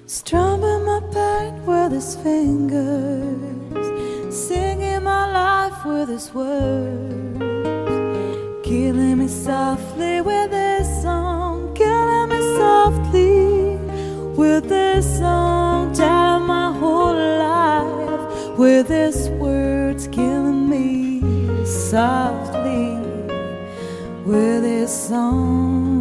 Strumming my pain with his fingers, singing my life with his words, killing me softly with this song, killing me softly with this song, telling my whole life with his words, killing me softly with his song.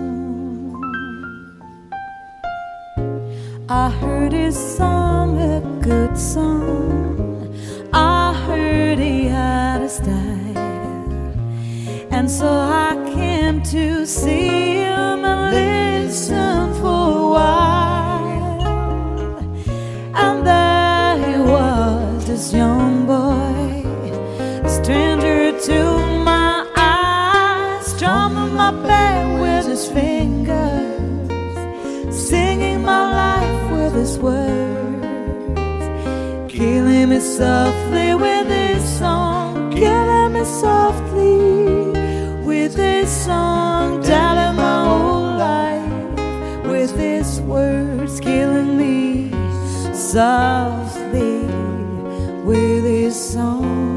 I heard his song, a good song. I heard he had a style, and so I came to see him and listen for a while. And there he was, this young boy, a stranger to my eyes, strumming my pain with his fingers, singing my life with his words, killing me softly with his song, killing me softly with his song, telling my whole life with his words, killing me softly with his song.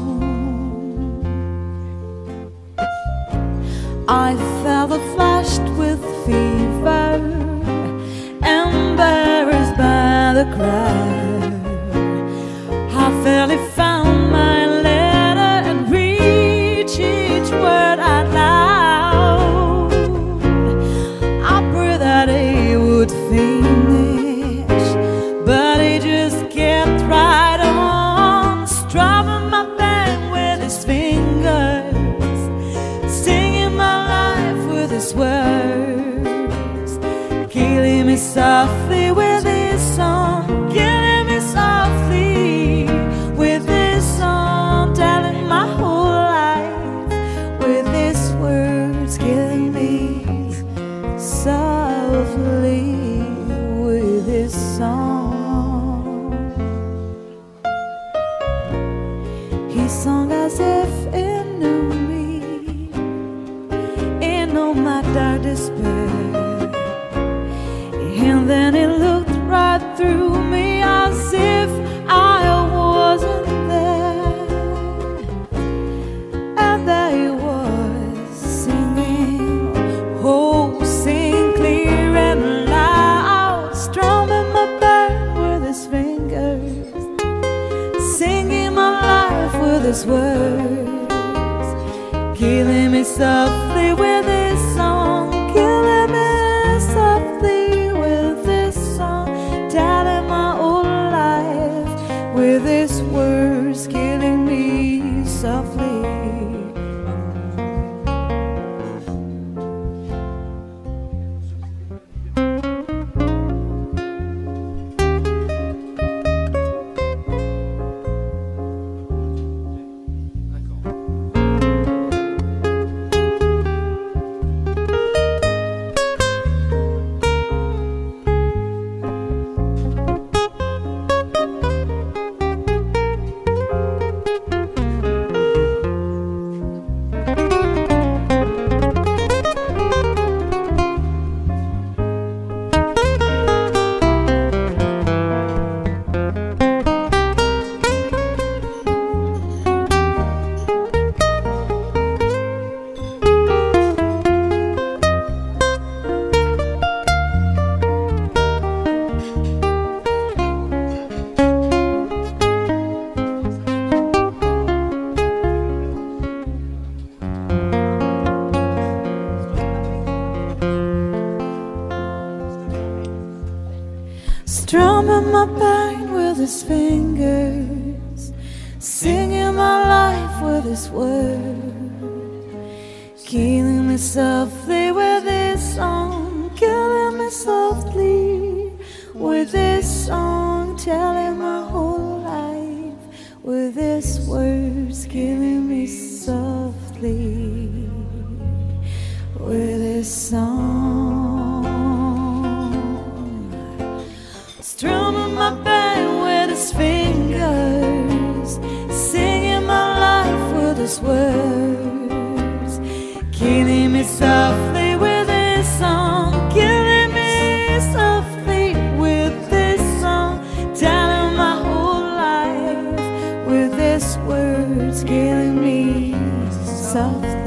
I felt flushed with fever, embarrassed by the crowd. I fairly found my letter and reached each word out loud. I prayed that he would finish, but he just kept right on, strumming my pain with his fingers, singing my life with his words, killing me softly with his song, killing me softly with his song, telling my whole life with his words, killing me softly with his song. He sung as if he knew me, he knew my dark despair, and then he looked right through me as if I wasn't there. And there he was, singing, oh, sing clear and loud, strumming my pain with his fingers, singing my life with his words, killing me softly with his song, killing me softly with this song, telling my whole life with his words, killing me softly. Strumming my pain with his fingers, singing my life with his words, killing me softly with his song, killing me softly with his song, telling my whole life with his words, killing me softly with his song. Strumming my pain with his fingers, singing my life with his words, killing me softly with his song, killing me softly with soft